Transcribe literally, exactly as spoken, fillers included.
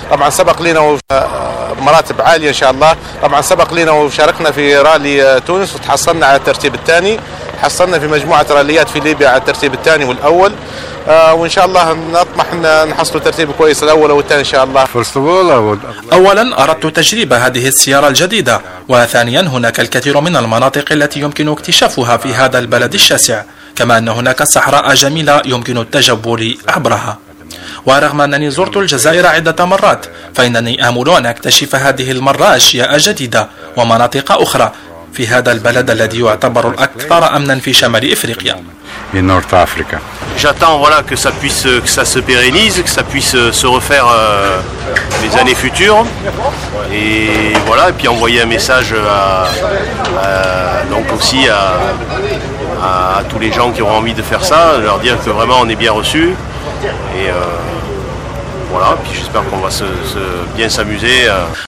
طبعا سبق لنا مراتب عالية إن شاء الله. طبعا سبق لنا وشاركنا في رالي تونس وتحصلنا على الترتيب الثاني، حصلنا في مجموعة راليات في ليبيا على الترتيب الثاني والأول، آه وإن شاء الله نطمح أن نحصل ترتيب كويس الأول والثاني إن شاء الله. أولا أردت تجربة هذه السيارة الجديدة، وثانيا هناك الكثير من المناطق التي يمكن اكتشافها في هذا البلد الشاسع، كما أن هناك صحراء جميلة يمكن التجول عبرها. ورغم أنني زرت الجزائر عدة مرات، فإنني آمل أن أكتشف هذه المرة أشياء جديدة ومناطق أخرى في هذا البلد الذي يعتبر الأكثر أمنا في شمال إفريقيا. J'attends voilà que ça puisse que ça se pérennise, que ça puisse se refaire euh, les années futures, et voilà, et puis envoyer un message à, à, donc aussi à, à tous les gens qui auront envie de faire ça, leur dire que vraiment on est bien reçus, et euh, voilà, puis j'espère qu'on va se, se bien s'amuser. Euh.